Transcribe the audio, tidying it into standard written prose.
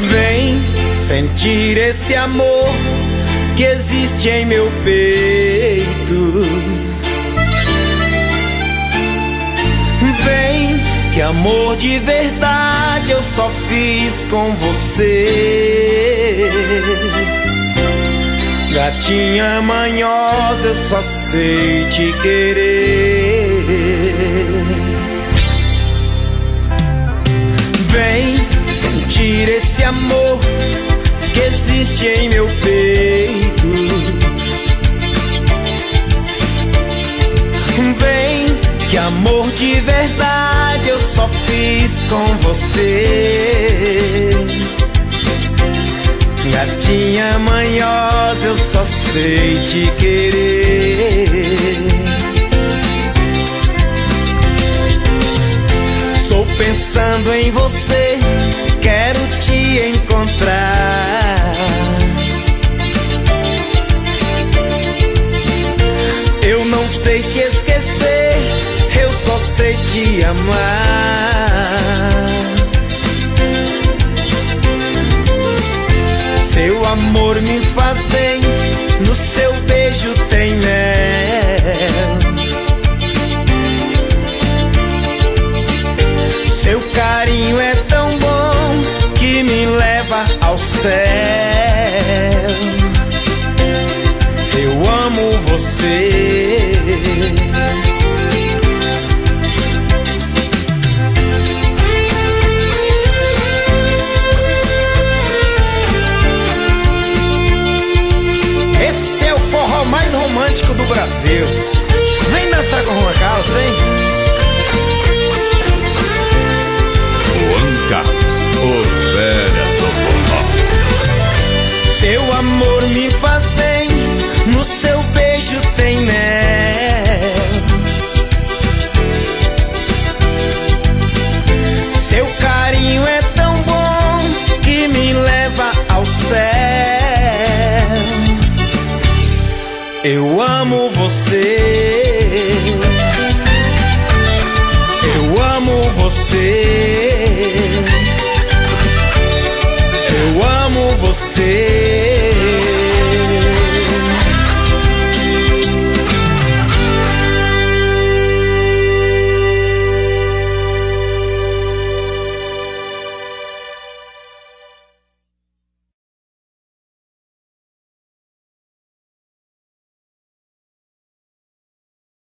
Vem sentir esse amor que existe em meu peito. Vem, que amor de verdade eu só fiz com você. Gatinha manhosa, eu só sei te querer. Vem sentir esse amor que existe em meu peito. Vem, que amor de verdade eu só fiz com você. Gatinha manhosa, eu só sei te querer. Estou pensando em você, quero te encontrar. Eu não sei te esquecer, eu só sei te amar. Seu amor me faz bem, no seu beijo tem mel. Seu carinho é tão bom que me leva ao céu.